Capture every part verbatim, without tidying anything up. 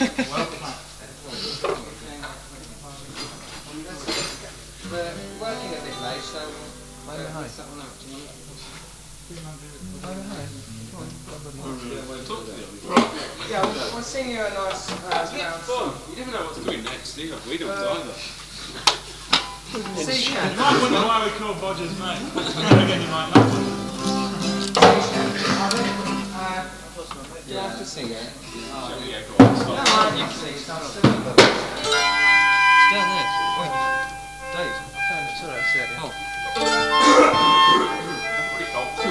Well planned. We're working a bit late, so we'll Maybe hi. settle out. Yeah, we'll, we'll sing you a nice uh, Yeah, round fun. song. You never know what's going next, do you? We don't Uh, either. Sea Shanty. I wonder why we call Bodger's mate. Again, you might know. Uh, do you have to sing it? Yeah, go on, No, stop. I can sing it. I'll sing it. It's down there. Wait. Dave, I found it. Sorry, I said it. Oh. Pretty cold.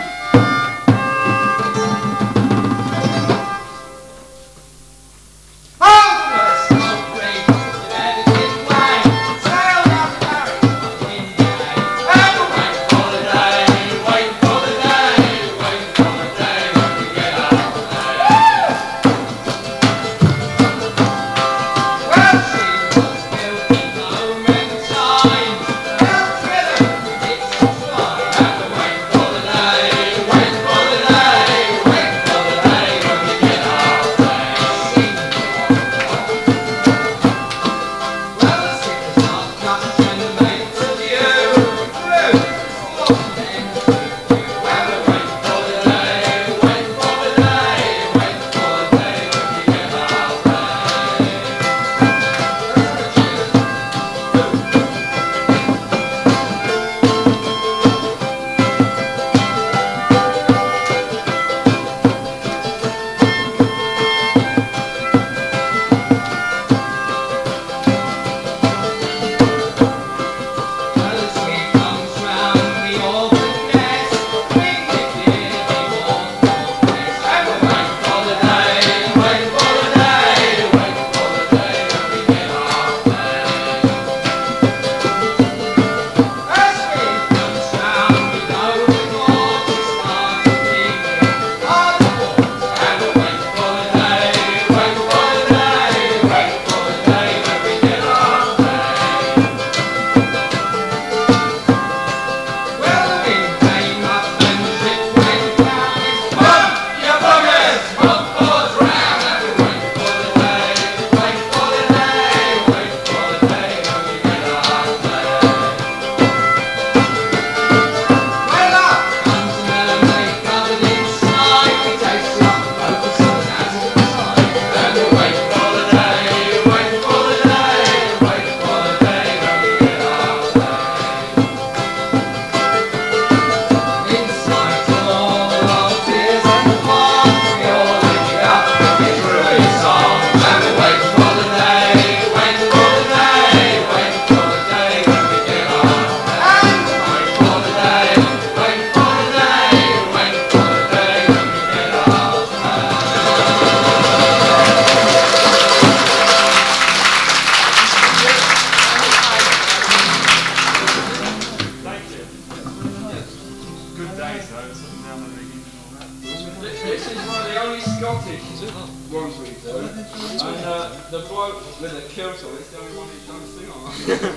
This is one of the only Scottish ones we do. And uh, the bloke with the kilt on it's the only one who's done sing on.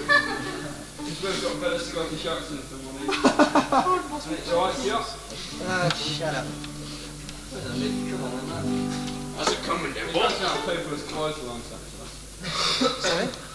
Because we've got a better Scottish accent than one of these. And it's alright, yeah. Ah, shut up. How's it coming, then? It does have people's clothes alongside. Sorry?